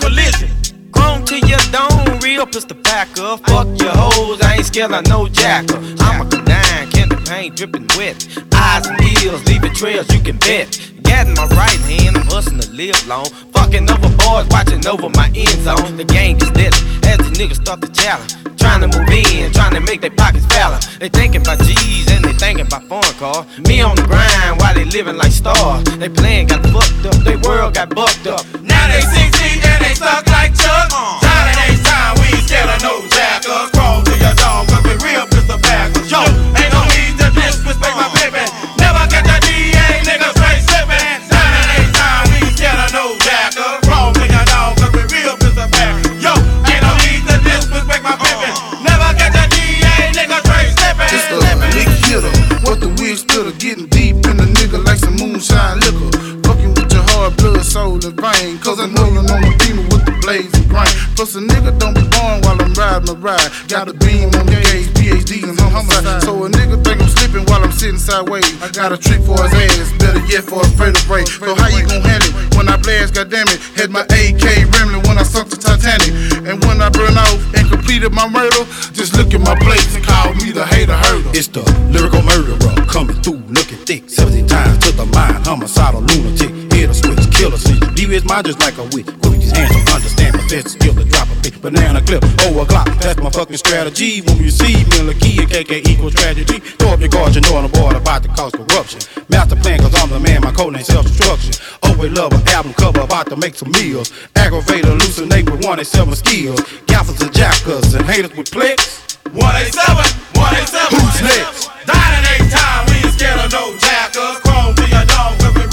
collision. Chrome to your dome, real pistol packer. Fuck your hoes, I ain't scared of no jacker. I'm a Kadine, candy paint dripping wet. Eyes and heels, leaving trails you can bet. Got in my right hand, I'm hustling to live long. Fucking over boys, watching over my end zone. The game is deadly as the niggas start to challenge. Trying to move in, trying to make their pockets faller. They thinking about G's and they thinking about foreign cars. Me on the grind while they living like stars. They playing got fucked up, they world got bucked up. Now they 16 and they stuck like Chuck. Time and ain't time, we ain't scared of no jackers. Crawl to your dog, cause we real pistol packers. Yo, ain't no need to disrespect my pimpin'. Never get the DA, nigga straight slippin'. Time and ain't time, we ain't scared of no jackers. Crawl to your dog, cause we real pistol packers. Yo, ain't no need to disrespect my pimpin'. Never get the DA, nigga straight slippin'. Just a big hitter, what the wig stutter, getting deep in the nigga like some moonshine liquor. Fucking with your heart, blood, soul, and vein. Cause I'm rolling on the beamer with the blaze and grain. Plus a nigga don't be born while I'm riding my ride. Got a beam on the gauge, PhD in homicide. So a nigga think I'm slipping while I'm sitting sideways. I got a trick for his ass, better yet for his vertebrae. So how you gon' handle it when I blast, goddammit? Had my AK rambling when I sunk the Titanic. And when I burn off and completed my murder, just look at my place and call me the hater herder. It's the lyrical murderer coming through looking thick. 70 times to the mind, homicidal lunatic. Hit a switch, killer see. Leave his mind just like a witch. Quick his hands to understand, possess skill to drop a big banana clip. Oh, a Glock, that's my fucking strategy. When you see Miller Key and KK equals tragedy. Throw up your guard, you know I'm bored about to cause corruption. Master plan, cause I'm the man, my code ain't self-destruction. Always love an album cover, about to make some meals. Aggravate, hallucinate with 187 skills. Gaffers and jackers and haters with plex. 187, 187. Who's next? Dying ain't time, we ain't scared of no jackers. Chrome to your dog,